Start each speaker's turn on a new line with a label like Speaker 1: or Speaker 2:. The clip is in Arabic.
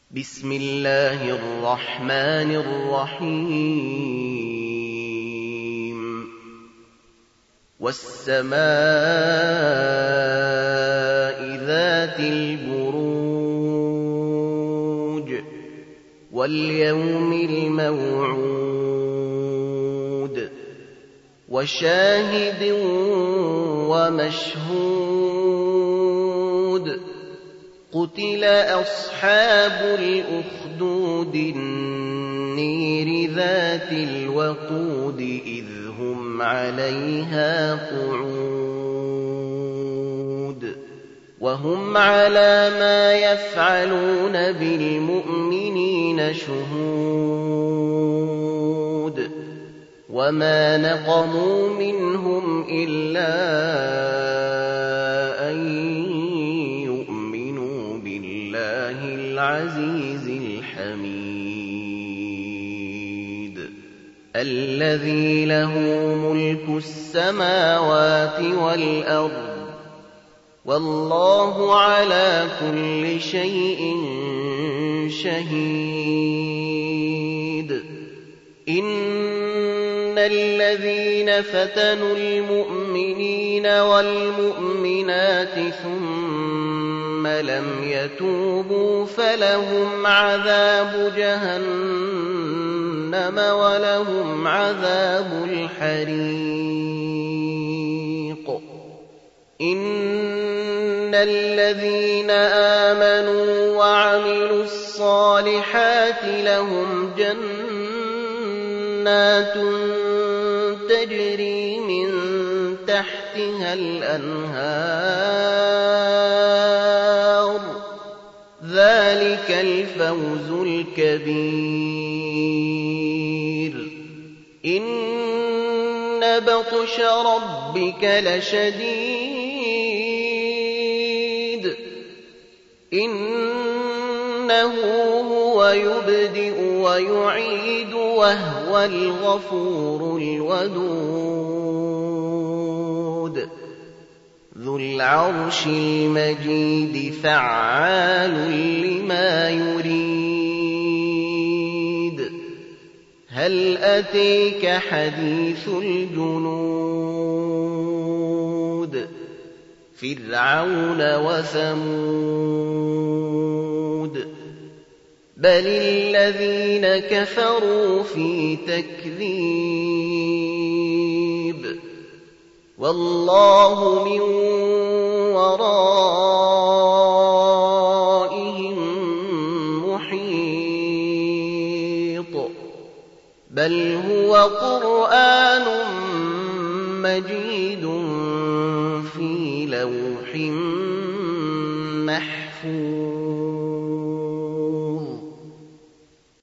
Speaker 1: بسم الله الرحمن الرحيم والسماء ذات البروج واليوم الموعود وشاهد ومشهود قتل أصحاب الأخدود النير ذات الوقود إذ هم عليها قعود وهم على ما يفعلون بالمؤمنين شهود وما نقموا منهم إلا أن العزيز الحميد الذي له ملك السماوات والأرض والله على كل شيء شهيد إن الذين فتنوا المؤمنين والمؤمنات ثم لم يتوبوا فلهم عذاب جهنم ولهم عذاب الحريق إن الذين آمنوا وعملوا الصالحات لهم جنات تجري من تحتها الأنهار ذلك الفوز الكبير إن بطش ربك لشديد إنه هو يبدئ ويعيد وهو الغفور الودود ذو العرش المجيد فعال لما يريد هل أتيك حديث الجنود فرعون وثمود بل الذين كفروا في تكذيب والله من ورائهم محيط بل هو قرآن مجيد في لوح محفوظ